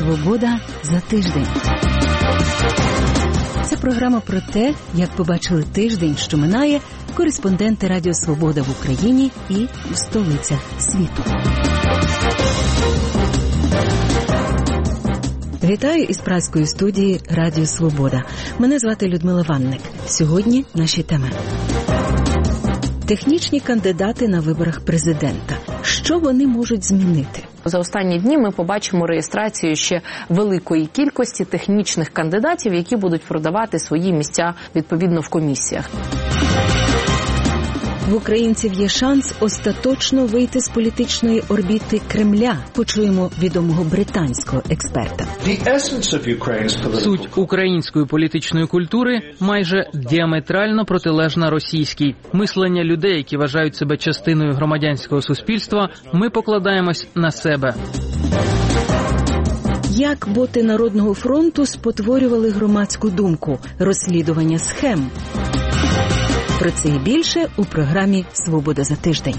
Свобода за тиждень. Це програма про те, як побачили тиждень, що минає, кореспонденти Радіо Свобода в Україні і в столицях світу. Вітаю із празької студії Радіо Свобода. Мене звати Людмила Ванник. Сьогодні наші теми. Технічні кандидати на виборах президента. Що вони можуть змінити? За останні дні ми побачимо реєстрацію ще великої кількості технічних кандидатів, які будуть продавати свої місця відповідно в комісіях. В українців є шанс остаточно вийти з політичної орбіти Кремля. Почуємо відомого британського експерта. Суть української політичної культури майже діаметрально протилежна російській. Мислення людей, які вважають себе частиною громадянського суспільства, ми покладаємось на себе. Як боти Народного фронту спотворювали громадську думку? Розслідування схем. Про це і більше у програмі «Свобода за тиждень».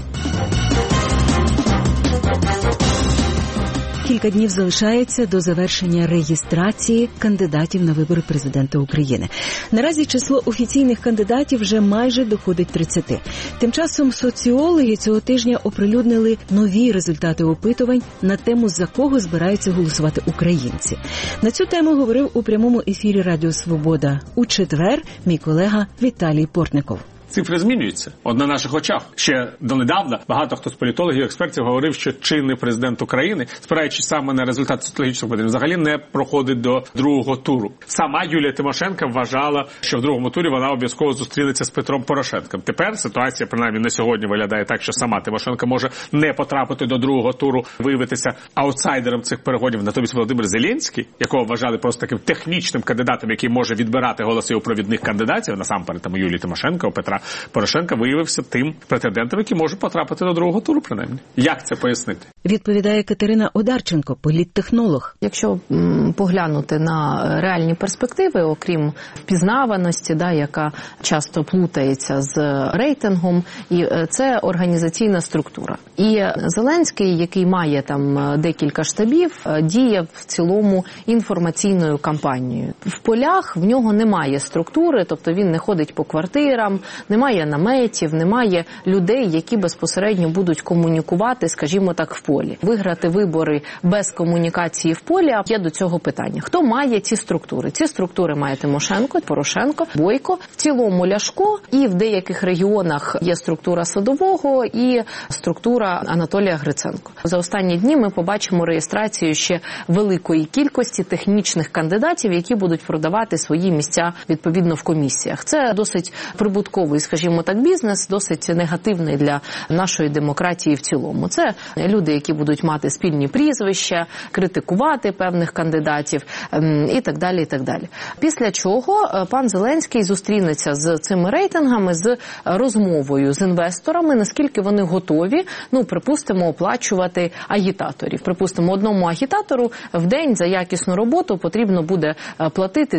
Кілька днів залишається до завершення реєстрації кандидатів на вибори президента України. Наразі число офіційних кандидатів вже майже доходить 30. Тим часом соціологи цього тижня оприлюднили нові результати опитувань на тему, за кого збираються голосувати українці. На цю тему говорив у прямому ефірі Радіо Свобода у четвер мій колега Віталій Портников. Цифри змінюються. От на наших очах. Ще донедавна багато хто з політологів і експертів говорив, що чинний президент України, спираючись саме на результат соціологічних опитувань, взагалі не проходить до другого туру. Сама Юлія Тимошенко вважала, що в другому турі вона обов'язково зустрінеться з Петром Порошенком. Тепер ситуація, принаймні на сьогодні, виглядає так, що сама Тимошенко може не потрапити до другого туру, виявитися аутсайдером цих перегонів. Натомість Володимир Зеленський, якого вважали просто таким технічним кандидатом, який може відбирати голоси у провідних кандидатів, насамперед там Юлії Тимошенко, у Петра Порошенка, виявився тим претендентом, який може потрапити до другого туру, принаймні. Як це пояснити? Відповідає Катерина Одарченко, політтехнолог. Якщо поглянути на реальні перспективи, окрім впізнаваності, яка часто плутається з рейтингом, і це організаційна структура. І Зеленський, який має там декілька штабів, діє в цілому інформаційною кампанією. В полях в нього немає структури, тобто він не ходить по квартирам, немає наметів, немає людей, які безпосередньо будуть комунікувати, скажімо так, в полі. Виграти вибори без комунікації в полі є до цього питання. Хто має ці структури? Ці структури має Тимошенко, Порошенко, Бойко, в цілому Ляшко, і в деяких регіонах є структура Садового і структура Анатолія Гриценко. За останні дні ми побачимо реєстрацію ще великої кількості технічних кандидатів, які будуть продавати свої місця відповідно в комісіях. Це досить прибутковий, скажімо так, бізнес, досить негативний для нашої демократії в цілому. Це люди, які будуть мати спільні прізвища, критикувати певних кандидатів і так далі, і так далі. Після чого пан Зеленський зустрінеться з цими рейтингами, з розмовою з інвесторами, наскільки вони готові, припустимо, оплачувати агітаторів. Припустимо, одному агітатору в день за якісну роботу потрібно буде платити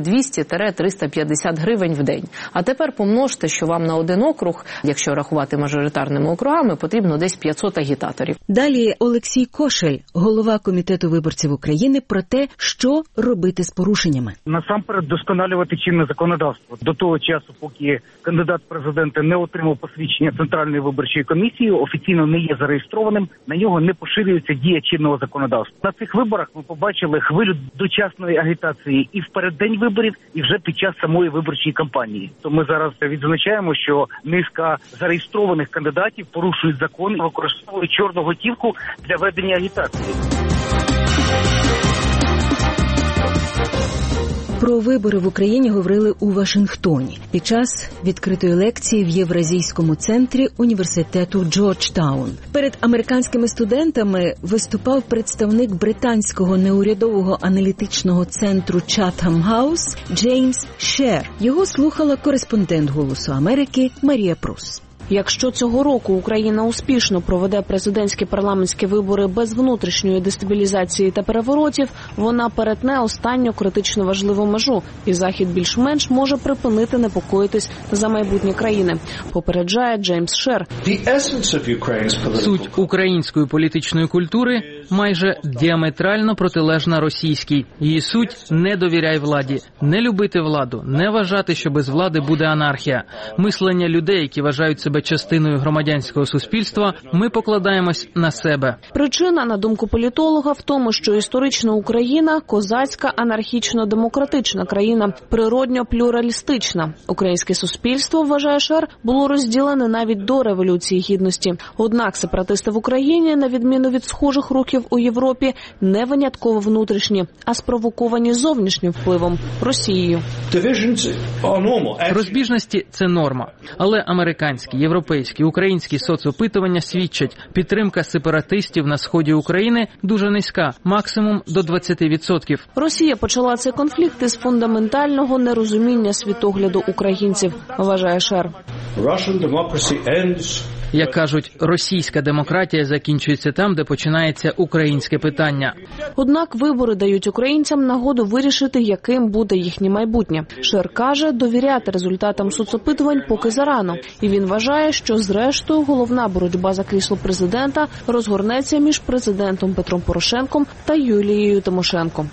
200-350 гривень в день. А тепер помножте, що вам на один округ, якщо рахувати мажоритарними округами, потрібно десь 500 агітаторів. Далі Олексій Кошель, голова Комітету виборців України, про те, що робити з порушеннями. Насамперед досконалювати чинне законодавство. До того часу, поки кандидат в президенти не отримав посвідчення Центральної виборчої комісії, офіційно не є зареєстрованим, на нього не поширюється дія чинного законодавства. На цих виборах ми побачили хвилю дочасної агітації і в переддень виборів, і вже під час самої виборчої кампанії. То ми зараз відзначаємо, що низка зареєстрованих кандидатів порушують закон і використовують чорну готівку для ведення агітації. Про вибори в Україні говорили у Вашингтоні під час відкритої лекції в Євразійському центрі університету Джорджтаун. Перед американськими студентами виступав представник британського неурядового аналітичного центру Chatham House Джеймс Шер. Його слухала кореспондент «Голосу Америки» Марія Прус. Якщо цього року Україна успішно проведе президентські парламентські вибори без внутрішньої дестабілізації та переворотів, вона перетне останню критично важливу межу, і Захід більш-менш може припинити непокоїтись за майбутнє країни, попереджає Джеймс Шер. Суть української політичної культури майже діаметрально протилежна російській. Її суть – не довіряй владі, не любити владу, не вважати, що без влади буде анархія. Мислення людей, які вважають себе частиною громадянського суспільства, ми покладаємось на себе. Причина, на думку політолога, в тому, що історично Україна – козацька анархічно-демократична країна, природньо плюралістична. Українське суспільство, вважає Шер, було розділене навіть до Революції Гідності. Однак сепаратисти в Україні, на відміну від схожих рухів у Європі, не винятково внутрішні, а спровоковані зовнішнім впливом – Росією. Розбіжності – це норма. Але американські, європейські, українські соцопитування свідчать, підтримка сепаратистів на сході України дуже низька, максимум до 20%. Росія почала цей конфлікт із фундаментального нерозуміння світогляду українців, вважає Шер. Як кажуть, російська демократія закінчується там, де починається українське питання. Однак вибори дають українцям нагоду вирішити, яким буде їхнє майбутнє. Шер каже, довіряти результатам соцопитувань поки зарано. І він вважає, що зрештою головна боротьба за крісло президента розгорнеться між президентом Петром Порошенком та Юлією Тимошенко.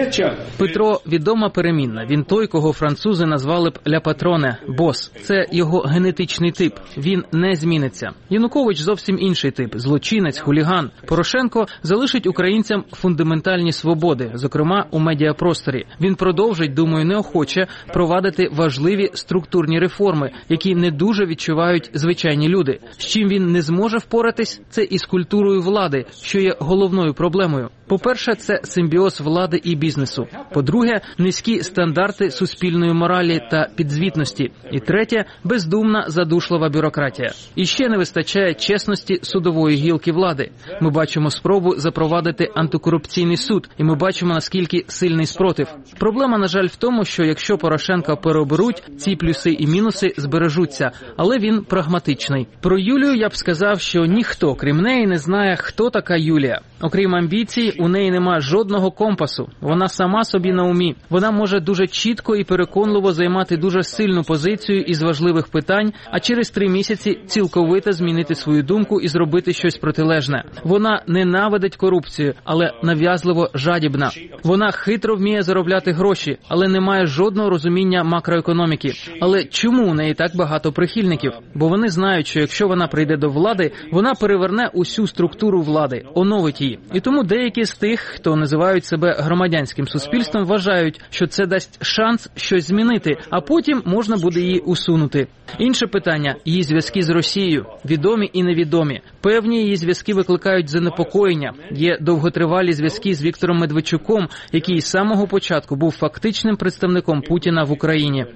Петро – відома перемінна. Він той, кого французи назвали б «ля патроне» – бос. Це його генетичний тип. Він не зміниться. Янукович зовсім інший тип – злочинець, хуліган. Порошенко залишить українцям фундаментальні свободи, зокрема у медіапросторі. Він продовжить, думаю, неохоче провадити важливі структурні реформи, які не дуже відчувають звичайні люди. З чим він не зможе впоратись – це із культурою влади, що є головною проблемою. По-перше, це симбіоз влади і бізнесу. По-друге, низькі стандарти суспільної моралі та підзвітності. І третє – бездумна, задушлива бюрократія. І ще не вистачає чесності судової гілки влади. Ми бачимо спробу запровадити антикорупційний суд, і ми бачимо, наскільки сильний спротив. Проблема, на жаль, в тому, що якщо Порошенка переоберуть, ці плюси і мінуси збережуться, але він прагматичний. Про Юлію я б сказав, що ніхто, крім неї, не знає, хто така Юлія. Окрім амбіцій, у неї нема жодного компасу. Вона сама собі на умі. Вона може дуже чітко і переконливо займати дуже сильну позицію із важливих питань, а через 3 місяці цілковито змінити свою думку і зробити щось протилежне. Вона ненавидить корупцію, але нав'язливо жадібна. Вона хитро вміє заробляти гроші, але не має жодного розуміння макроекономіки. Але чому у неї так багато прихильників? Бо вони знають, що якщо вона прийде до влади, вона переверне усю структуру влади, оновить її. І тому деякі з тих, хто називають себе громадянським суспільством, вважають, що це дасть шанс щось змінити, а потім можна буде її усунути. Інше питання – її зв'язки з Росією. Відомі і невідомі. Певні її зв'язки викликають занепокоєння. Є довготривалі зв'язки з Віктором Медведчуком, який з самого початку був фактичним представником Путіна в Україні.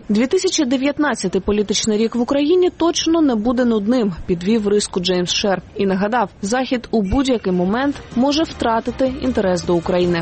2019 політичний рік в Україні точно не буде нудним, підвів риску Джеймс Шер. І нагадав, Захід у будь-який момент може втратити інтерес до України.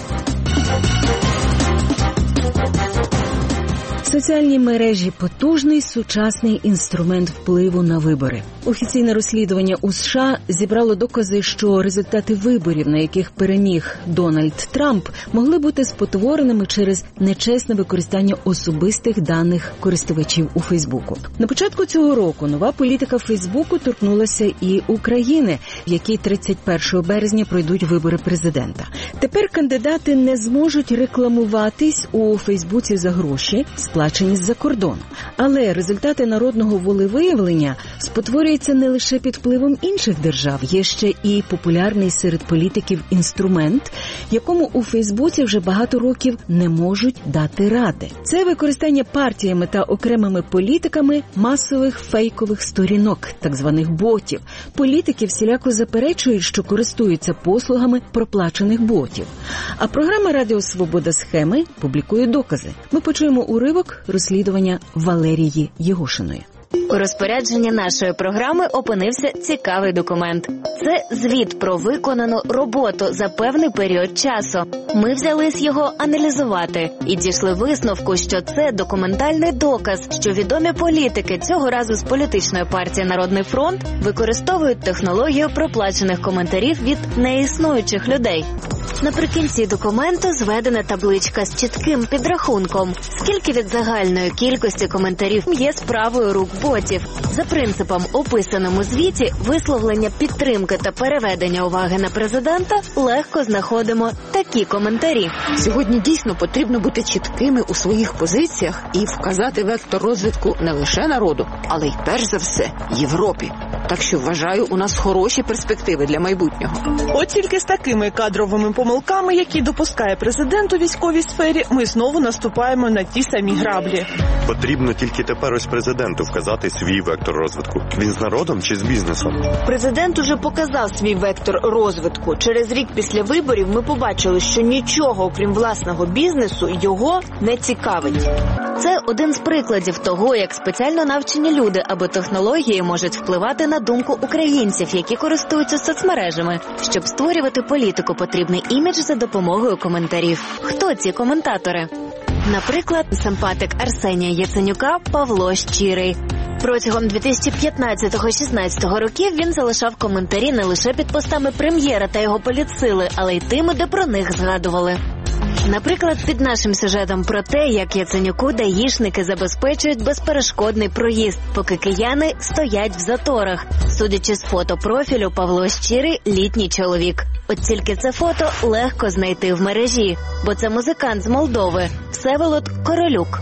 Соціальні мережі – потужний сучасний інструмент впливу на вибори. Офіційне розслідування у США зібрало докази, що результати виборів, на яких переміг Дональд Трамп, могли бути спотвореними через нечесне використання особистих даних користувачів у Фейсбуку. На початку цього року нова політика Фейсбуку торкнулася і України, в якій 31 березня пройдуть вибори президента. Тепер кандидати не зможуть рекламуватись у Фейсбуці за гроші, сплачені з-за кордону. Але результати народного волевиявлення спотворюються не лише під впливом інших держав. Є ще і популярний серед політиків інструмент, якому у Фейсбуці вже багато років не можуть дати ради. Це використання партіями та окремими політиками масових фейкових сторінок, так званих ботів. Політики всіляко заперечують, що користуються послугами проплачених ботів. А програма «Радіо Свобода. Схеми» публікує докази. Ми почуємо уривок розслідування Валерії Єгошиної. У розпорядженні нашої програми опинився цікавий документ. Це звіт про виконану роботу за певний період часу. Ми взялись його аналізувати і дійшли висновку, що це документальний доказ, що відомі політики, цього разу з політичної партії «Народний фронт», використовують технологію проплачених коментарів від неіснуючих людей. Наприкінці документу зведена табличка з чітким підрахунком, скільки від загальної кількості коментарів є справою рук ботів. За принципом, описаним у звіті, висловлення підтримки та переведення уваги на президента легко знаходимо такі коментарі. Сьогодні дійсно потрібно бути чіткими у своїх позиціях і вказати вектор розвитку не лише народу, але й перш за все Європі. Так що, вважаю, у нас хороші перспективи для майбутнього. От тільки з такими кадровими помилками, які допускає президент у військовій сфері, ми знову наступаємо на ті самі граблі. Потрібно тільки тепер ось президенту вказати свій вектор розвитку. Він з народом чи з бізнесом? Президент уже показав свій вектор розвитку. Через рік після виборів ми побачили, що нічого, окрім власного бізнесу, його не цікавить. Це один з прикладів того, як спеціально навчені люди або технології можуть впливати на думку українців, які користуються соцмережами. Щоб створювати політику, потрібний імідж за допомогою коментарів. Хто ці коментатори? Наприклад, симпатик Арсенія Яценюка Павло Щирий. Протягом 2015-16 років він залишав коментарі не лише під постами прем'єра та його політсили, але й тими, де про них згадували. Наприклад, під нашим сюжетом про те, як Яценюку даїшники забезпечують безперешкодний проїзд, поки кияни стоять в заторах. Судячи з фотопрофілю, Павло Щирий – літній чоловік. От тільки це фото легко знайти в мережі, бо це музикант з Молдови – Всеволод Королюк.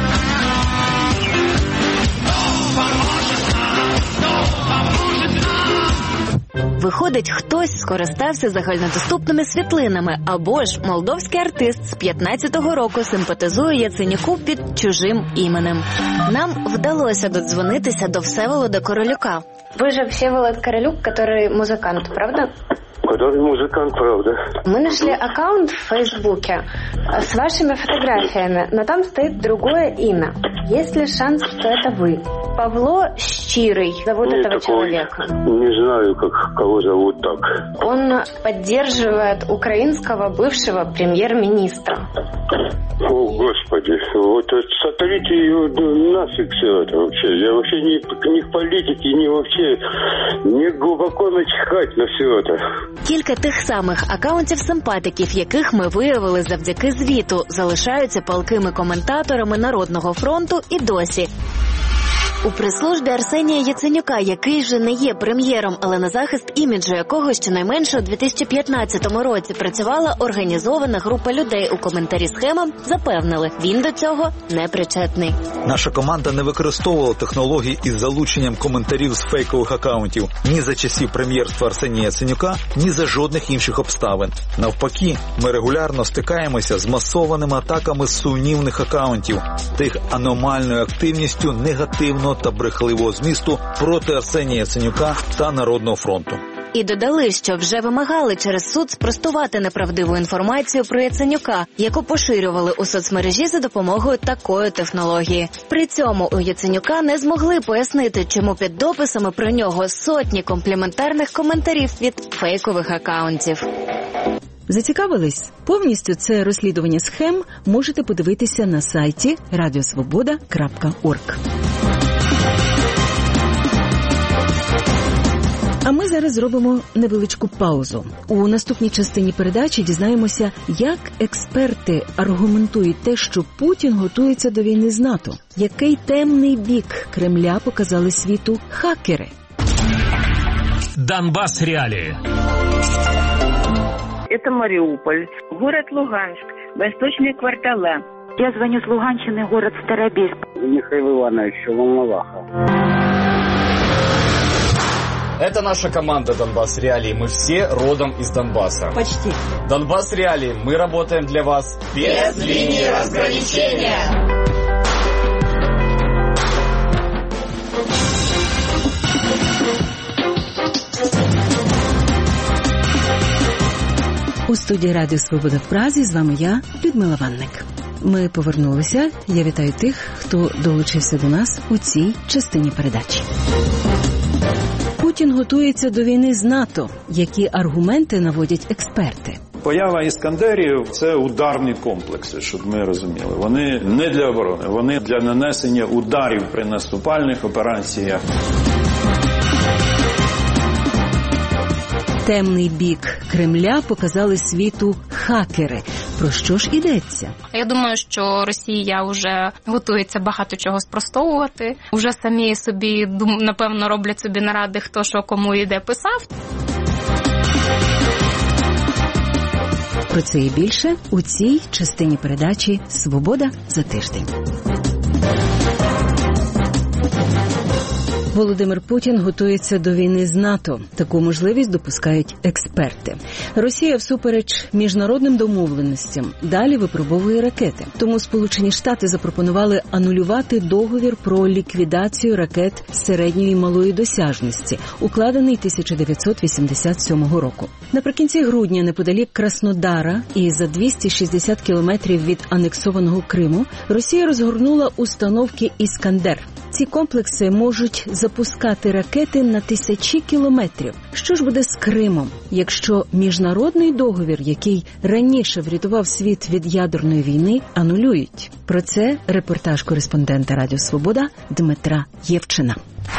Виходить, хтось скористався загальнодоступними світлинами, або ж молдовський артист з 15-го року симпатизує Яценюку під чужим іменем. Нам вдалося додзвонитися до Всеволода Королюка. Ви же Всеволод Королюк, який музикант, правда? Который музыкант, правда. Мы нашли аккаунт в Фейсбуке с вашими фотографиями, но там стоит другое имя. Есть ли шанс, что это вы? Павло Щирый зовут этого человека. Не знаю, кого зовут так. Он поддерживает украинского бывшего премьер-министра. О, Господи, вот сотрите ее нафиг все это вообще. Я вообще ни в политике, ни вообще, не глубоко начхать на все это. Кілька тих самих акаунтів-симпатиків, яких ми виявили завдяки звіту, залишаються палкими коментаторами Народного фронту і досі. У прес-службі Арсенія Яценюка, який же не є прем'єром, але на захист іміджу якого щонайменше у 2015 році працювала організована група людей у коментарі схемам, запевнили, він до цього не причетний. Наша команда не використовувала технології із залученням коментарів з фейкових акаунтів ні за часів прем'єрства Арсенія Яценюка, ні за жодних інших обставин. Навпаки, ми регулярно стикаємося з масованими атаками з сумнівних акаунтів та їх аномальною активністю негативного та брехливого змісту проти Арсенія Яценюка та Народного фронту. І додали, що вже вимагали через суд спростувати неправдиву інформацію про Яценюка, яку поширювали у соцмережі за допомогою такої технології. При цьому у Яценюка не змогли пояснити, чому під дописами про нього сотні компліментарних коментарів від фейкових акаунтів. Зацікавились? Повністю це розслідування схем можете подивитися на сайті radiosvoboda.org. А ми зараз зробимо невеличку паузу. У наступній частині передачі дізнаємося, як експерти аргументують те, що Путін готується до війни з НАТО. Який темний бік Кремля показали світу хакери. Донбасс реалии. Это Мариуполь, город Луганск, восточные квартала. Я звоню с Луганщины, город Старобельск. Михаил Иванович, Волноваха. Это наша команда «Донбасс Реалии». Мы все родом из Донбасса. Почти. «Донбасс Реалии». Мы работаем для вас без линии разграничения. У студії Радіо Свобода в Празі з вами я, Людмила Ванник. Ми повернулися. Я вітаю тих, хто долучився до нас у цій частині передачі. Путін готується до війни з НАТО. Які аргументи наводять експерти? Поява іскандерів – це ударні комплекси, щоб ми розуміли. Вони не для оборони, вони для нанесення ударів при наступальних операціях. Темний бік Кремля показали світу хакери. Про що ж йдеться? Я думаю, що Росія вже готується багато чого спростовувати. Уже самі собі, напевно, роблять собі наради, хто що кому і де писав. Про це і більше у цій частині передачі «Свобода за тиждень». Володимир Путін готується до війни з НАТО. Таку можливість допускають експерти. Росія всупереч міжнародним домовленостям далі випробовує ракети. Тому Сполучені Штати запропонували анулювати договір про ліквідацію ракет середньої і малої досяжності, укладений 1987 року. Наприкінці грудня неподалік Краснодара і за 260 кілометрів від анексованого Криму Росія розгорнула установки «Іскандер». Ці комплекси можуть запускати ракети на тисячі кілометрів. Що ж буде з Кримом, якщо міжнародний договір, який раніше врятував світ від ядерної війни, анулюють? Про це репортаж кореспондента Радіо Свобода Дмитра Євчина.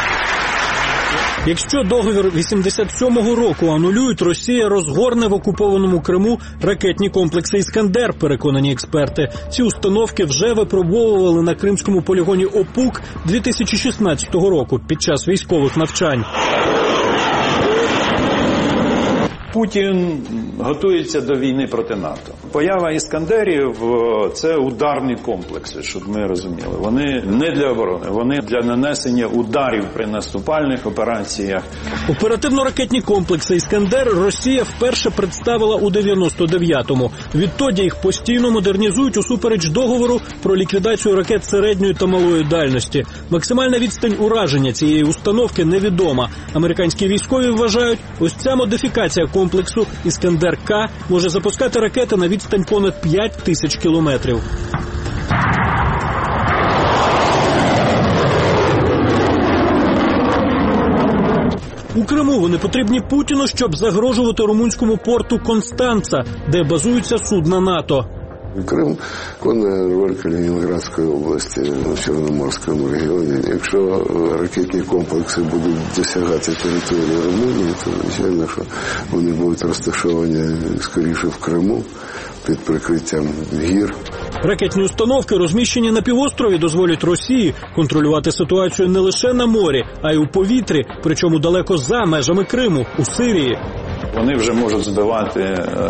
Якщо договір 87-го року анулюють, Росія розгорне в окупованому Криму ракетні комплекси «Іскандер», переконані експерти. Ці установки вже випробовували на кримському полігоні «Опук» 2016 року під час військових навчань. Путін готується до війни проти НАТО. Поява іскандерів – це ударні комплекси, щоб ми розуміли. Вони не для оборони, вони для нанесення ударів при наступальних операціях. Оперативно-ракетні комплекси «Іскандер» Росія вперше представила у 99-му. Відтоді їх постійно модернізують усупереч договору про ліквідацію ракет середньої та малої дальності. Максимальна відстань ураження цієї установки невідома. Американські військові вважають, ось ця модифікація комплексу «Іскандер-К» може запускати ракети на відстань понад 5 тисяч кілометрів. У Криму вони потрібні Путіну, щоб загрожувати румунському порту Констанца, де базуються судна НАТО. Крим виконує роль Калінінградської області в Чорноморському регіоні. Якщо ракетні комплекси будуть досягати території Румунії, то звичайно, що вони будуть розташовані скоріше в Криму під прикриттям гір. Ракетні установки, розміщені на півострові, дозволять Росії контролювати ситуацію не лише на морі, а й у повітрі, причому далеко за межами Криму, у Сирії. Вони вже можуть збивати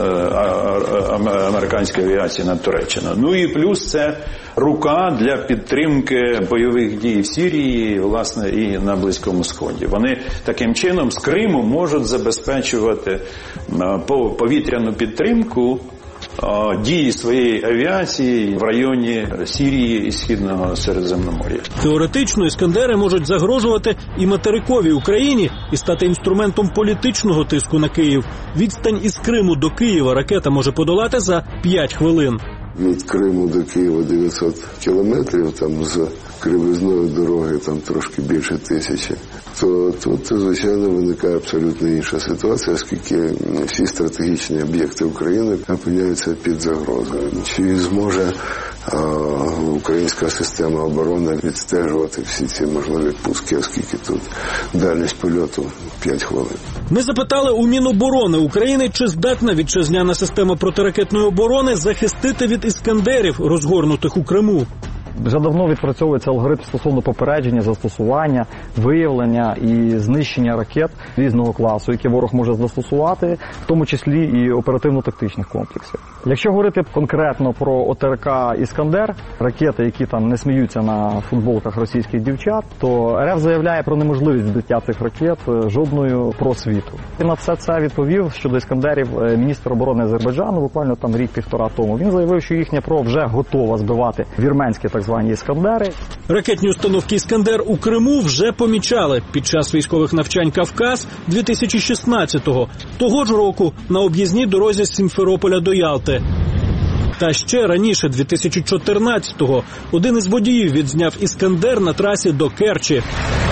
американську авіацію над Туреччиною. Ну і плюс це рука для підтримки бойових дій в Сирії, власне, і на Близькому Сході. Вони таким чином з Криму можуть забезпечувати повітряну підтримку дії своєї авіації в районі Сирії і Східного Середземномор'я. Теоретично «Іскандери» можуть загрожувати і материковій Україні і стати інструментом політичного тиску на Київ. Відстань із Криму до Києва ракета може подолати за 5 хвилин. Від Криму до Києва 900 кілометрів, там з кривизної дороги там трошки більше 1000, то тут, звичайно, виникає абсолютно інша ситуація, оскільки всі стратегічні об'єкти України опиняються під загрозою. Чи зможе українська система оборони відстежувати всі ці можливі пуски, оскільки тут дальність польоту 5 хвилин. Ми запитали у Міноборони України, чи здатна вітчизняна система протиракетної оборони захистити від «Іскандерів», розгорнутих у Криму. Вже давно відпрацьовується алгоритм стосовно попередження, застосування, виявлення і знищення ракет різного класу, які ворог може застосувати, в тому числі і оперативно-тактичних комплексів. Якщо говорити конкретно про ОТРК «Іскандер», ракети, які там не сміються на футболках російських дівчат, то РФ заявляє про неможливість збиття цих ракет жодною просвіту. І на все це відповів щодо «Іскандерів» міністр оборони Азербайджану буквально там рік-півтора тому. Він заявив, що їхня ПРО вже готова збивати вірменські так звані «Іскандери». Ракетні установки «Іскандер» у Криму вже помічали під час військових навчань «Кавказ» 2016-го. Того ж року на об'їзній дорозі з Сімферополя до Ялти. Та ще раніше, 2014-го, один із водіїв відзняв «Іскандер» на трасі до Керчі.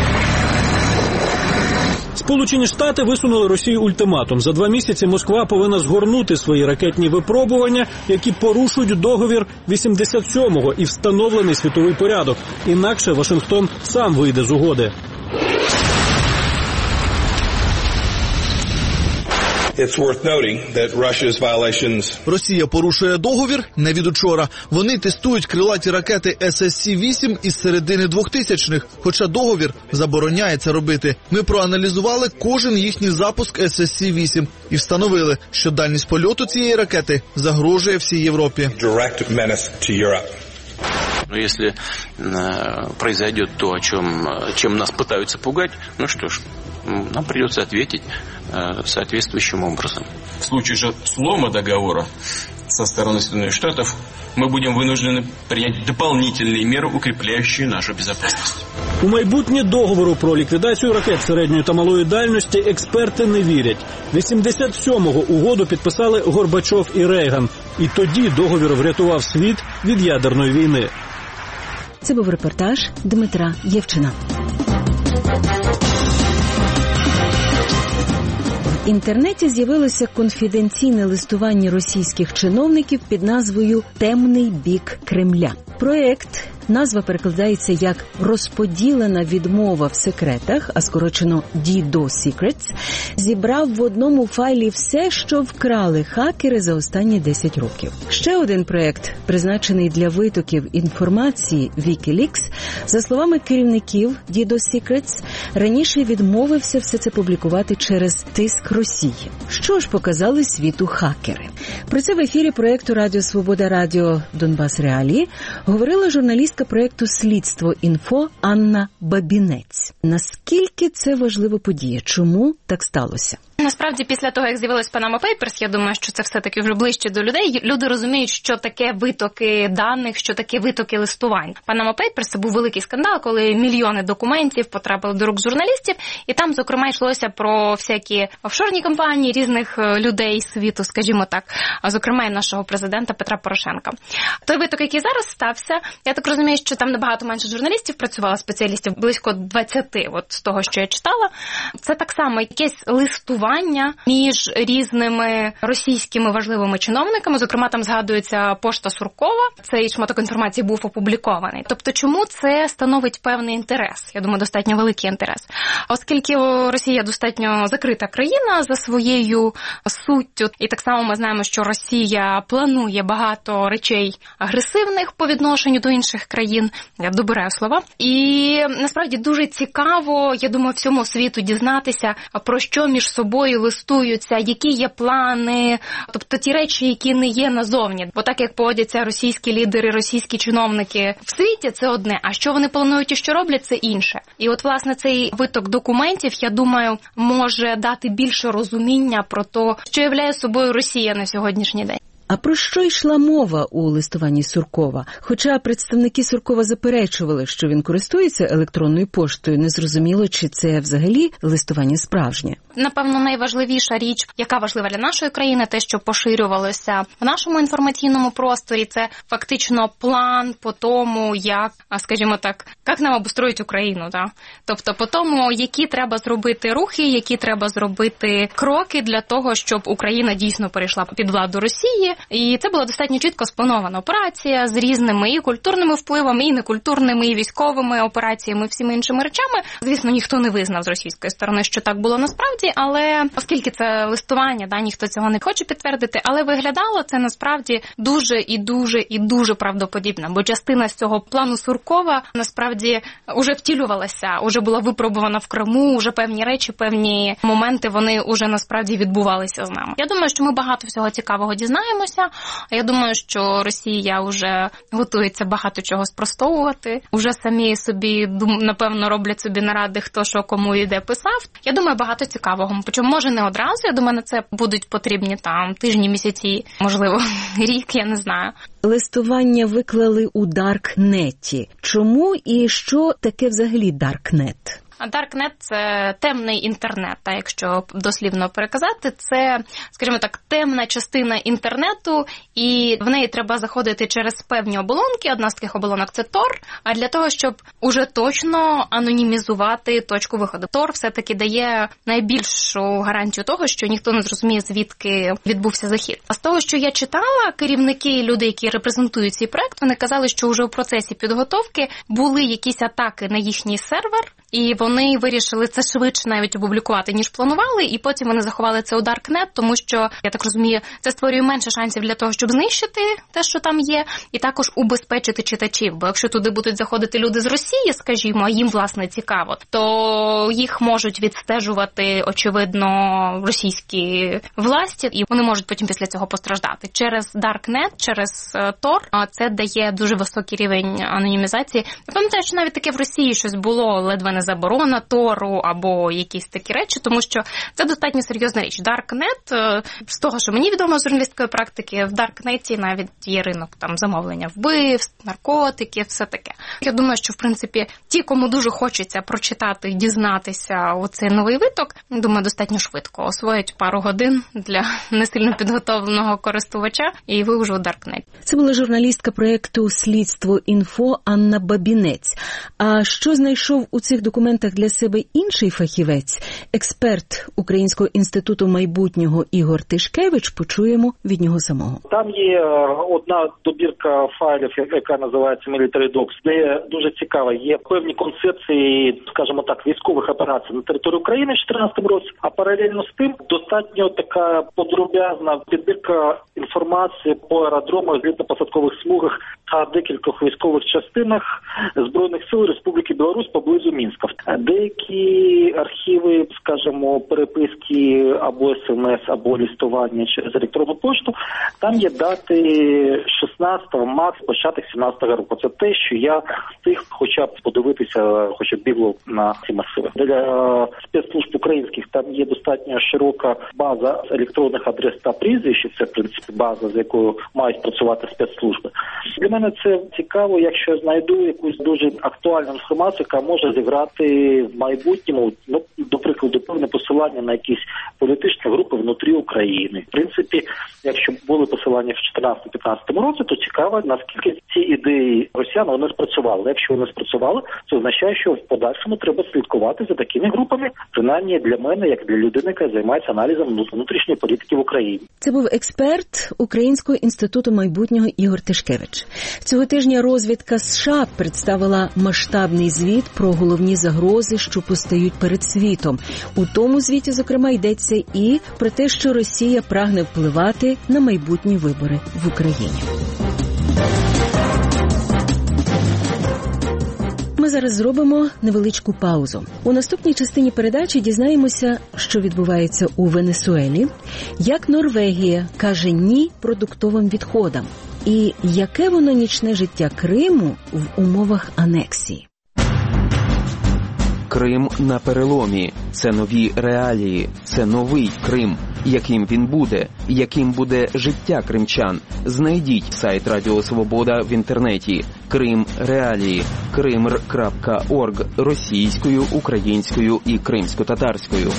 Сполучені Штати висунули Росії ультиматум. За 2 місяці Москва повинна згорнути свої ракетні випробування, які порушують договір 87-го і встановлений світовий порядок. Інакше Вашингтон сам вийде з угоди. Росія порушує договір не від учора. Вони тестують крилаті ракети ССС-8 із середини 2000-х, хоча договір забороняє це робити. Ми проаналізували кожен їхній запуск ССС-8 і встановили, що дальність польоту цієї ракети загрожує всій Європі. Но если произойдет то, чем нас пытаются пугать, ну что ж, нам придется ответить соответствующим образом. В случае же слома договора со стороны Соединенных Штатов мы будем вынуждены принять дополнительные меры, укрепляющие нашу безопасность. У майбутнє договору про ліквідацію ракет середньої та малої дальності експерти не вірять. 87-го угоду підписали Горбачов і Рейган. І тоді договір врятував світ від ядерної війни. Це був репортаж Дмитра Євчина. В інтернеті з'явилося конфіденційне листування російських чиновників під назвою «Темний бік Кремля». Проєкт, назва перекладається як «Розподілена відмова в секретах», а скорочено «DDoS Secrets», зібрав в одному файлі все, що вкрали хакери за останні 10 років. Ще один проєкт, призначений для витоків інформації WikiLeaks, за словами керівників DDoS Secrets, раніше відмовився все це публікувати через тиск Росії. Що ж показали світу хакери? Про це в ефірі проєкту Радіо Свобода, Радіо Донбас Реалії говорила журналістка проєкту «Слідство.Інфо» Анна Бабінець. Наскільки це важлива подія? Чому так сталося? Насправді, після того, як з'явилось Panama Papers, я думаю, що це все-таки вже ближче до людей. Люди розуміють, що таке витоки даних, що таке витоки листувань. Panama Papers – це був великий скандал, коли мільйони документів потрапили до рук журналістів, і там, зокрема, йшлося про всякі офшорні компанії різних людей світу, скажімо так, а зокрема і нашого президента Петра Порошенка. Той виток, який зараз стався, я так розумію, що там набагато менше журналістів працювало, спеціалістів, близько 20, от з того, що я читала. Це так само якесь листування між різними російськими важливими чиновниками. Зокрема, там згадується пошта Суркова. Цей шматок інформації був опублікований. Тобто, чому це становить певний інтерес? Я думаю, достатньо великий інтерес. Оскільки Росія достатньо закрита країна за своєю суттю. І так само ми знаємо, що Росія планує багато речей агресивних по відношенню до інших країн. Я добираю слова. І насправді дуже цікаво, я думаю, всьому світу дізнатися, про що між собою листуються, які є плани, тобто ті речі, які не є назовні. Бо так, як поводяться російські лідери, російські чиновники в світі, це одне, а що вони планують і що роблять, це інше. І от, власне, цей виток документів, я думаю, може дати більше розуміння про те, що являє собою Росія на сьогоднішній день. А про що йшла мова у листуванні Суркова? Хоча представники Суркова заперечували, що він користується електронною поштою, незрозуміло, чи це взагалі листування справжнє. Напевно, найважливіша річ, яка важлива для нашої країни, те, що поширювалося в нашому інформаційному просторі, це фактично план по тому, як, скажімо так, як нам обустроїть Україну. Да? Тобто по тому, які треба зробити рухи, які треба зробити кроки для того, щоб Україна дійсно перейшла під владу Росії. І це була достатньо чітко спланована операція з різними і культурними впливами, і некультурними, і військовими операціями, і всіми іншими речами. Звісно, ніхто не визнав з російської сторони, що так було насправді, але оскільки це листування, да, ніхто цього не хоче підтвердити, але виглядало це насправді дуже правдоподібно, бо частина з цього плану Суркова насправді уже втілювалася, уже була випробувана в Криму, уже певні речі, певні моменти, вони уже насправді відбувалися з нами. Я думаю, що ми багато всього цікавого дізнаємося. Я думаю, що Росія вже готується багато чого спростовувати. Уже самі собі, напевно, роблять собі наради, хто що кому і де писав. Я думаю, багато цікавого. Причому, може, не одразу. Я думаю, на це будуть потрібні там тижні, місяці, можливо, рік, я не знаю. Листування виклали у Даркнеті. Чому і що таке взагалі Даркнет? Даркнет – це темний інтернет, та якщо дослівно переказати, це, скажімо так, темна частина інтернету, і в неї треба заходити через певні оболонки. Одна з таких оболонок – це Tor, а для того, щоб уже точно анонімізувати точку виходу. Tor все-таки дає найбільшу гарантію того, що ніхто не зрозуміє, звідки відбувся захід. А з того, що я читала, керівники, люди, які репрезентують цей проект, вони казали, що вже у процесі підготовки були якісь атаки на їхній сервер, і вони вирішили це швидше навіть опублікувати, ніж планували, і потім вони заховали це у Darknet, тому що, я так розумію, це створює менше шансів для того, щоб знищити те, що там є, і також убезпечити читачів. Бо якщо туди будуть заходити люди з Росії, скажімо, а їм, власне, цікаво, то їх можуть відстежувати, очевидно, російські власті, і вони можуть потім після цього постраждати. Через Darknet, через Tor, це дає дуже високий рівень анонімізації. Я пам'ятаю, що навіть таке в Росії щось було, ледве не заборона Тору або якісь такі речі, тому що це достатньо серйозна річ. Darknet, з того, що мені відомо з журналістської практики, в Даркнеті навіть є ринок там замовлення вбивств, наркотиків, все таке. Я думаю, що, в принципі, ті, кому дуже хочеться прочитати, дізнатися оцей новий виток, думаю, достатньо швидко освоїть пару годин для несильно підготовленого користувача, і ви вже у Даркнеті. Це була журналістка проєкту «Слідство.Інфо» Анна Бабінець. А що знайшов у цих документах для себе інший фахівець, експерт Українського інституту майбутнього Ігор Тишкевич, почуємо від нього самого. Там є одна добірка файлів, яка називається Military Docs, де дуже цікаво, є певні концепції, скажімо так, військових операцій на території України в 2014 році, а паралельно з тим достатньо така подробязна підбірка інформації по аеродромах, злітно-посадкових смугах та декількох військових частинах Збройних сил Республіки Білорусь поблизу Мінська. Деякі архіви, скажімо, переписки або СМС, або листування через електронну пошту, там є дати 16-го, макс, початок 17-го року. Це те, що я встиг хоча б подивитися, хоча б бігло на ці масиви. Для спецслужб українських там є достатньо широка база електронних адрес та прізвищ, це, в принципі, база, з якою мають працювати спецслужби. Для мене це цікаво, якщо я знайду якусь дуже актуальну інформацію, яка може зіграти в майбутньому, ну, до прикладу, певне посилання на якісь політичні групи внутрі України. В принципі, якщо були посилання в 2014-2015 році, то цікаво, наскільки ці ідеї росіян, вони спрацювали. Якщо вони спрацювали, це означає, що в подальшому треба слідкувати за такими групами, принаймні для мене, як для людини, яка займається аналізом внутрішньої політики в Україні. Це був експерт Українського інституту майбутнього Ігор Тишкевич. Цього тижня розвідка США представила масштабний звіт про головні загрози, що постають перед світом. У тому звіті, зокрема, йдеться і про те, що Росія прагне впливати на майбутні вибори в Україні. Ми зараз зробимо невеличку паузу. У наступній частині передачі дізнаємося, що відбувається у Венесуелі, як Норвегія каже «ні» продуктовим відходам і яке воно нічне життя Криму в умовах анексії. Крим на переломі. Це нові реалії. Це новий Крим. Яким він буде? Яким буде життя кримчан? Знайдіть сайт Радіо Свобода в інтернеті. Крим реалії. Krimr.org російською, українською і кримсько-татарською.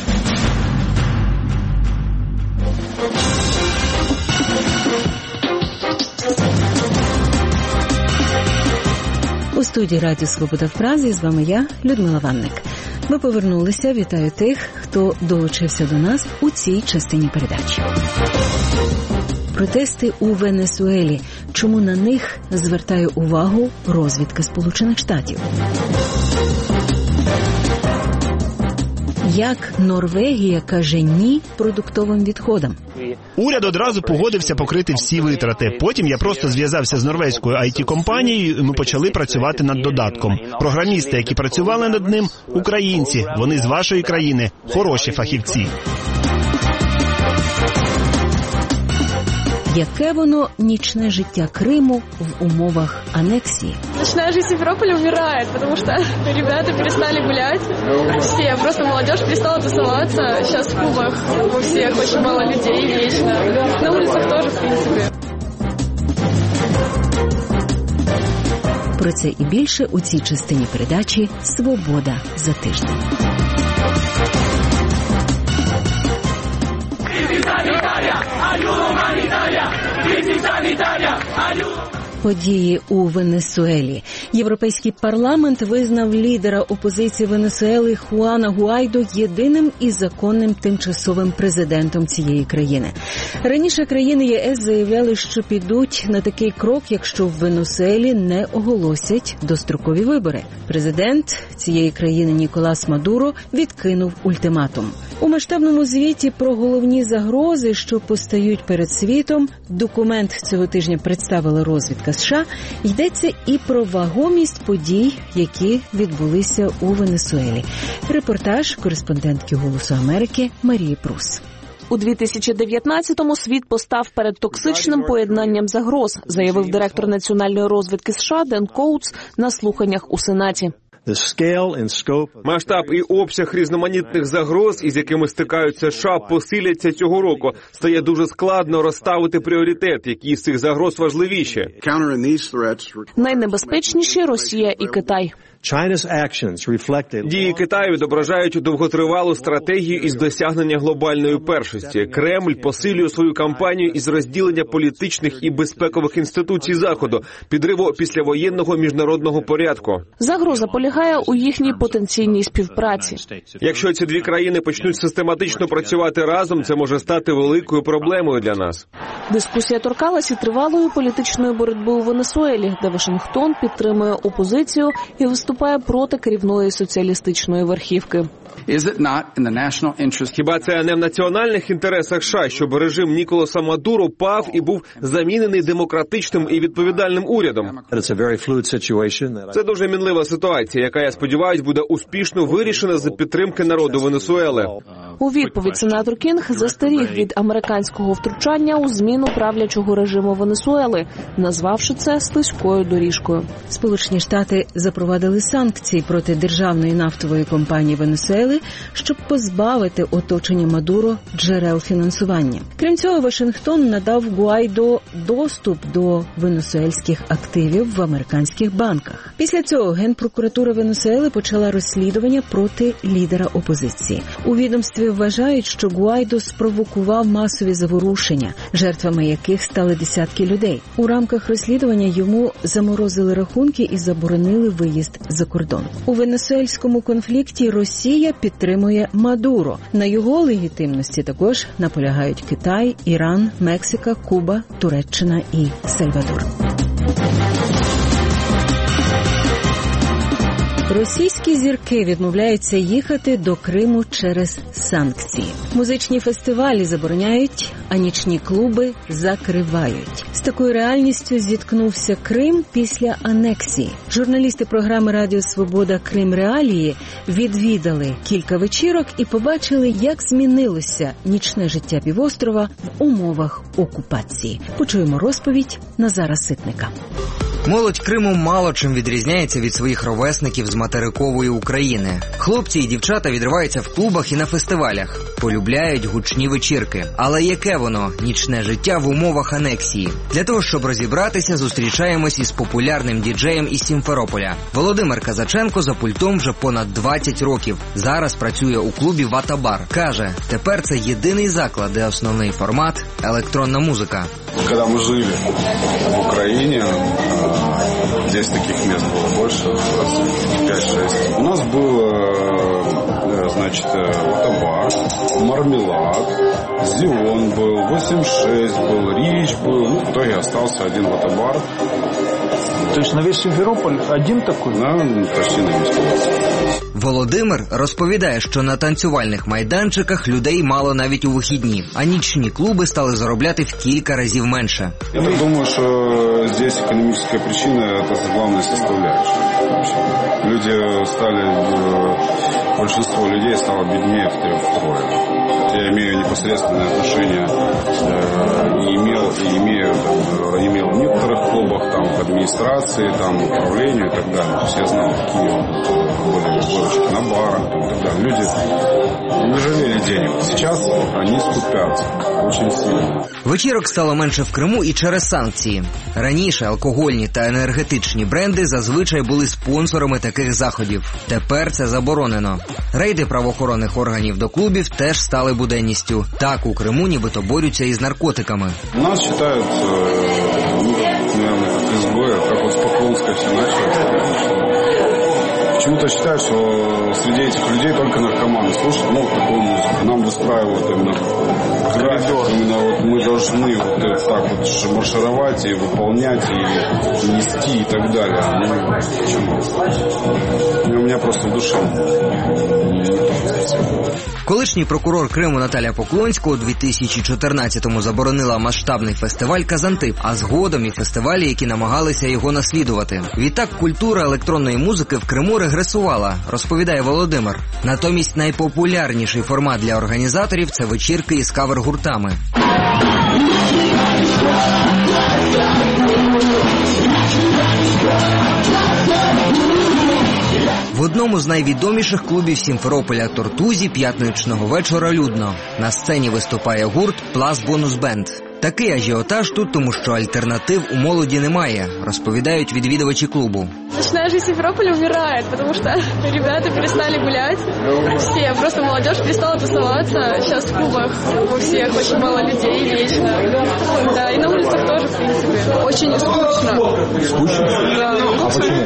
У студії Радіо Свобода в Празі з вами я, Людмила Ванник. Ми повернулися, вітаю тих, хто долучився до нас у цій частині передачі. Протести у Венесуелі. Чому на них звертає увагу розвідка Сполучених Штатів? Як Норвегія каже «ні» продуктовим відходам? Уряд одразу погодився покрити всі витрати. Потім я просто зв'язався з норвезькою IT-компанією, і ми почали працювати над додатком. Програмісти, які працювали над ним – українці. Вони з вашої країни. Хороші фахівці. Яке воно нічне життя Криму в умовах анексії? Ночная жизнь Симферополя умирает, потому что ребята перестали гулять. Все, просто молодежь перестала тусоваться. Сейчас в клубах у всех очень мало людей вечно. На улицах тоже, в принципе. Про це і більше у цій частині передачі «Свобода за тиждень». Події у Венесуелі. Європейський парламент визнав лідера опозиції Венесуели Хуана Гуайдо єдиним і законним тимчасовим президентом цієї країни. Раніше країни ЄС заявляли, що підуть на такий крок, якщо в Венесуелі не оголосять дострокові вибори. Президент цієї країни Ніколас Мадуро відкинув ультиматум. У масштабному звіті про головні загрози, що постають перед світом, документ цього тижня представила розвідка США, йдеться і про вагомість подій, які відбулися у Венесуелі. Репортаж кореспондентки «Голосу Америки» Марії Прус. У 2019-му світ постав перед токсичним поєднанням загроз, заявив директор національної розвідки США Ден Коутс на слуханнях у Сенаті. Масштаб і обсяг різноманітних загроз, із якими стикаються США, посиляться цього року. Стає дуже складно розставити пріоритет, які з цих загроз важливіші. Найнебезпечніші – Росія і Китай. Дії Китаю відображають довготривалу стратегію із досягнення глобальної першості. Кремль посилює свою кампанію із розділення політичних і безпекових інституцій Заходу, підриву післявоєнного міжнародного порядку. Загроза полягає у їхній потенційній співпраці. Якщо ці дві країни почнуть систематично працювати разом, це може стати великою проблемою для нас. Дискусія торкалася тривалої політичної боротьби у Венесуелі, де Вашингтон підтримує опозицію і виступає проти керівної соціалістичної верхівки. Хіба це не в національних інтересах США, щоб режим Ніколаса Мадуро пав і був замінений демократичним і відповідальним урядом? Це дуже мінлива ситуація, яка, я сподіваюся, буде успішно вирішена за підтримки народу Венесуели. У відповідь сенатор Кінг застеріг від американського втручання у зміну правлячого режиму Венесуели, назвавши це слизькою доріжкою. Сполучені Штати запровадили санкції проти державної нафтової компанії Венесуели, щоб позбавити оточення Мадуро джерел фінансування. Крім цього, Вашингтон надав Гуайдо доступ до венесуельських активів в американських банках. Після цього Генпрокуратура Венесуели почала розслідування проти лідера опозиції. У відомстві вважають, що Гуайдо спровокував масові заворушення, жертвами яких стали десятки людей. У рамках розслідування йому заморозили рахунки і заборонили виїзд за кордон. У венесуельському конфлікті Росія підтримує Мадуро. На його легітимності також наполягають Китай, Іран, Мексика, Куба, Туреччина і Сальвадор. Російські зірки відмовляються їхати до Криму через санкції. Музичні фестивалі забороняють, а нічні клуби закривають. З такою реальністю зіткнувся Крим після анексії. Журналісти програми «Радіо Свобода. Крим. Реалії» відвідали кілька вечірок і побачили, як змінилося нічне життя півострова в умовах окупації. Почуємо розповідь Назара Ситника. Молодь Криму мало чим відрізняється від своїх ровесників з материкової України. Хлопці і дівчата відриваються в клубах і на фестивалях. Полюбляють гучні вечірки. Але яке воно, нічне життя в умовах анексії? Для того, щоб розібратися, зустрічаємось із популярним діджеєм із Сімферополя. Володимир Казаченко за пультом вже понад 20 років. Зараз працює у клубі «Вата-бар». Каже, тепер це єдиний заклад, де основний формат – електронна музика. Когда мы жили в Украине, здесь таких мест было больше, 5-6. У нас был, значит, Вата-бар, Мармелад, Зион был, 86 был, Рич был. Ну, в итоге остался один Вата-бар. То есть на весь Симферополь один такой? Да, почти на весь Симферополь. Володимир розповідає, що на танцювальних майданчиках людей мало навіть у вихідні, а нічні клуби стали заробляти в кілька разів менше. Я так думаю, що здесь економічна причина – це головна составляющая. Люди стали, большинство людей стало беднее втрое. Я имею непосредственное отношение имел в некоторых клубах, там, в администрации, там, управлению и так далее. То есть я знал, какие были выручки на барах и так далее. Люди не жалели денег. Сейчас они скупятся очень сильно. Вечірок стало менше в Криму і через санкції. Раніше алкогольні та енергетичні бренди зазвичай були спонсорами таких заходів. Тепер це заборонено. Рейди правоохоронних органів до клубів теж стали буденністю. Так у Криму нібито борються із наркотиками. Нас считают, наверное, как изгоя, как вот с Поклонской все начали. Почему-то считают, что среди этих людей только наркоманы слушают, такую музыку. Нам выстраивают именно коридор. Именно вот мы должны вот так вот маршировать и выполнять, и нести и так далее. Почему? У меня просто в душе. Колишній прокурор Криму Наталя Поклонська у 2014-му заборонила масштабний фестиваль «Казантип», а згодом і фестивалі, які намагалися його наслідувати. Відтак культура електронної музики в Криму регресувала, розповідає Володимир. Натомість найпопулярніший формат для організаторів – це вечірки із кавер-гуртами. В одному з найвідоміших клубів Сімферополя Тортузі п'ятничного вечора людно. На сцені виступає гурт «Плас Бонус Бенд». Такий ажіотаж тут, тому що альтернатив у молоді немає, розповідають відвідувачі клубу. Ночная жизнь Симферополя умирает, потому что ребята перестали гулять. Все, просто молодежь перестала тусоваться. Сейчас в клубах у всех очень мало людей вечно. Да, и на улицах тоже, в принципе. Очень скучно. Скучно? Да. А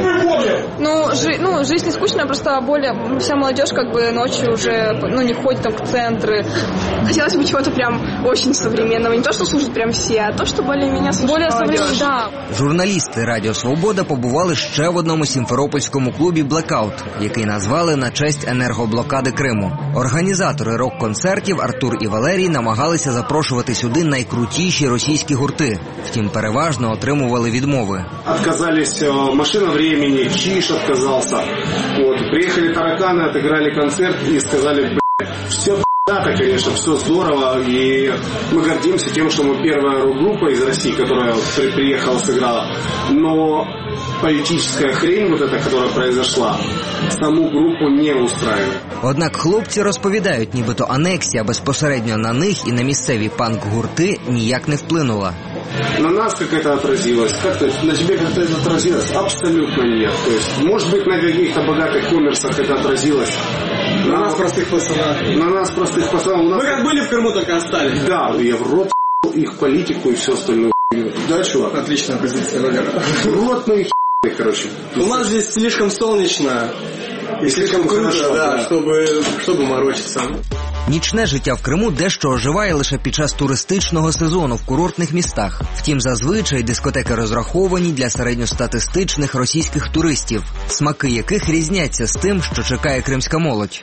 почему? Жизнь не скучная, просто вся молодежь как бы ночью уже не ходит там в центры. Хотелось бы чего-то прям очень современного. Не то, что слушают прям все, а то, что более-менее слушают молодежь. Да. Журналісти Радіо Свобода побували ще в одному сімферопольському клубі «Блекаут», який назвали на честь енергоблокади Криму. Організатори рок-концертів Артур і Валерій намагалися запрошувати сюди найкрутіші російські гурти. Втім, переважно отримували відмови. Отказались «Машина времени», «Чиш» отказался. Приехали «Тараканы», отыграли концерт и сказали, все да, конечно, все здорово, и мы гордимся тем, что мы первая рок-группа из России, которая приехала, сыграла. Но политическая хрень вот эта, которая произошла, саму группу не устраивает. Однак хлопці розповідають, нібито анексія безпосередньо на них і на місцеві панк-гурти ніяк не вплинула. На нас как это отразилось? Как-то на тебе как-то это отразилось? Абсолютно нет. То есть, может быть, на каких-то богатых коммерсах это отразилось. На нас простых пацанах. На нас простых пацанов. Мы как были в Крыму, только остались. Да, я в рот их политику и все остальное. Да, чувак? Отличная позиция, Валера. В рот моих короче. У нас здесь слишком солнечно и слишком круто, да, чтобы морочиться. Нічне життя в Криму дещо оживає лише під час туристичного сезону в курортних містах. Втім, зазвичай дискотеки розраховані для середньостатистичних російських туристів, смаки яких різняться з тим, що чекає кримська молодь.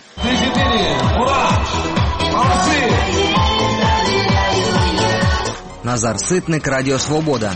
Назар Ситник, Радіо Свобода.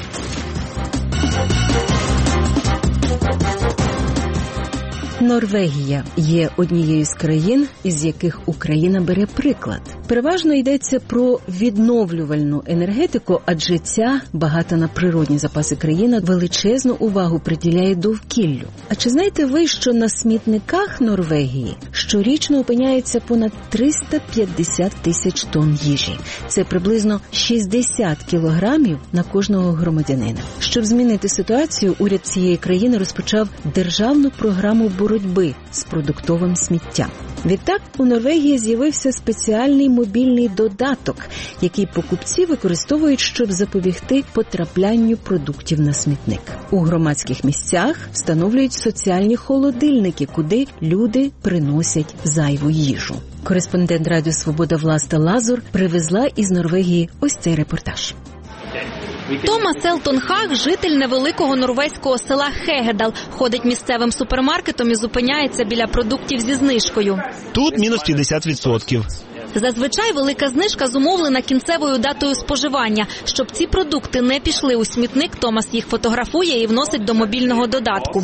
Норвегія є однією з країн, із яких Україна бере приклад. Переважно йдеться про відновлювальну енергетику, адже ця, багата на природні запаси країна, величезну увагу приділяє довкіллю. А чи знаєте ви, що на смітниках Норвегії щорічно опиняється понад 350 тисяч тонн їжі? Це приблизно 60 кілограмів на кожного громадянина. Щоб змінити ситуацію, уряд цієї країни розпочав державну програму боротьби з продуктовим сміттям. Відтак, у Норвегії з'явився спеціальний мобільний додаток, який покупці використовують, щоб запобігти потраплянню продуктів на смітник. У громадських місцях встановлюють соціальні холодильники, куди люди приносять зайву їжу. Кореспондент Радіо Свобода Власта Лазур привезла із Норвегії ось цей репортаж. Томас Елтон Хаг – житель невеликого норвезького села Хегедал. Ходить місцевим супермаркетом і зупиняється біля продуктів зі знижкою. Тут мінус 50%. Зазвичай велика знижка зумовлена кінцевою датою споживання. Щоб ці продукти не пішли у смітник, Томас їх фотографує і вносить до мобільного додатку.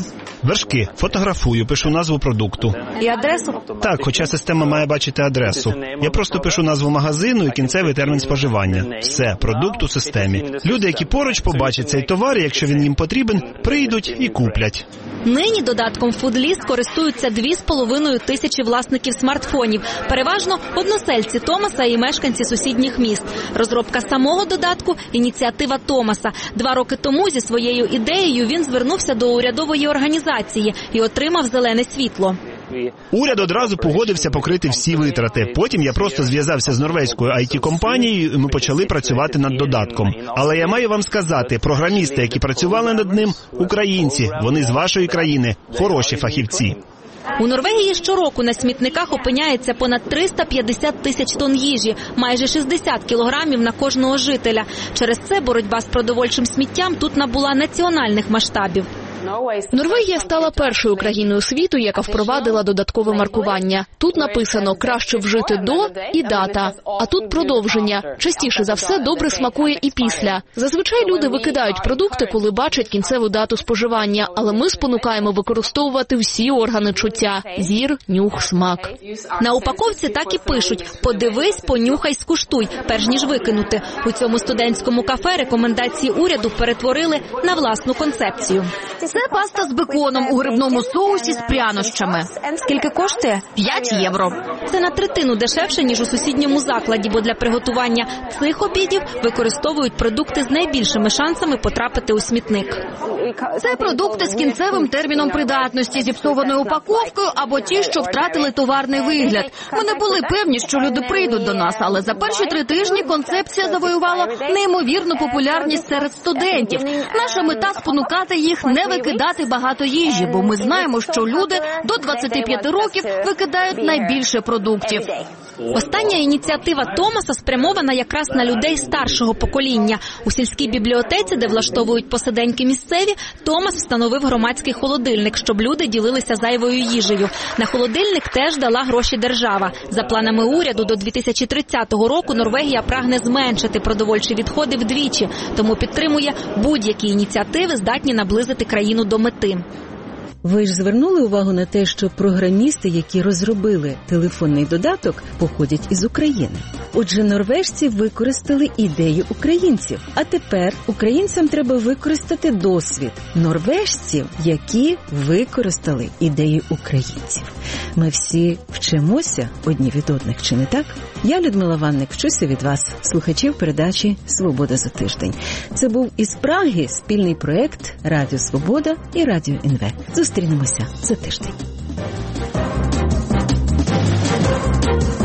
Вершки. Фотографую, пишу назву продукту. І адресу? Так, хоча система має бачити адресу. Я просто пишу назву магазину і кінцевий термін споживання. Все, продукт у системі. Люди, які поруч побачать цей товар, і якщо він їм потрібен, прийдуть і куплять. Нині додатком FoodList користуються 2,5 тисячі власників смартфонів. Переважно односельці Томаса і мешканці сусідніх міст. Розробка самого додатку – ініціатива Томаса. 2 роки тому зі своєю ідеєю він звернувся до урядової організації і отримав зелене світло. Уряд одразу погодився покрити всі витрати. Потім я просто зв'язався з норвезькою IT-компанією, і ми почали працювати над додатком. Але я маю вам сказати, програмісти, які працювали над ним – українці. Вони з вашої країни, хороші фахівці. У Норвегії щороку на смітниках опиняється понад 350 тисяч тонн їжі, майже 60 кілограмів на кожного жителя. Через це боротьба з продовольчим сміттям тут набула національних масштабів. Норвегія стала першою країною світу, яка впровадила додаткове маркування. Тут написано «краще вжити до» і «дата». А тут продовження. Частіше за все добре смакує і після. Зазвичай люди викидають продукти, коли бачать кінцеву дату споживання. Але ми спонукаємо використовувати всі органи чуття – зір, нюх, смак. На упаковці так і пишуть «подивись, понюхай, скуштуй», перш ніж викинути. У цьому студентському кафе рекомендації уряду перетворили на власну концепцію. Це паста з беконом у грибному соусі з прянощами. Скільки коштує? 5 євро. Це на третину дешевше, ніж у сусідньому закладі, бо для приготування цих обідів використовують продукти з найбільшими шансами потрапити у смітник. Це продукти з кінцевим терміном придатності, зіпсованою упаковкою або ті, що втратили товарний вигляд. Ми не були певні, що люди прийдуть до нас, але за перші 3 тижні концепція завоювала неймовірну популярність серед студентів. Наша мета – спонукати їх не викидати багато їжі, бо ми знаємо, що люди до 25 років викидають найбільше продуктів. Остання ініціатива Томаса спрямована якраз на людей старшого покоління. У сільській бібліотеці, де влаштовують посиденьки місцеві, Томас встановив громадський холодильник, щоб люди ділилися зайвою їжею. На холодильник теж дала гроші держава. За планами уряду, до 2030 року Норвегія прагне зменшити продовольчі відходи вдвічі, тому підтримує будь-які ініціативи, здатні наблизити країну до мети. Ви ж звернули увагу на те, що програмісти, які розробили телефонний додаток, походять із України. Отже, норвежці використали ідею українців. А тепер українцям треба використати досвід норвежців, які використали ідеї українців. Ми всі вчимося одні від одних, чи не так? Я, Людмила Ванник, вчуся від вас, слухачів передачі «Свобода за тиждень». Це був із Праги спільний проєкт «Радіо Свобода» і «Радіо НВ». Зустрінемося за тиждень.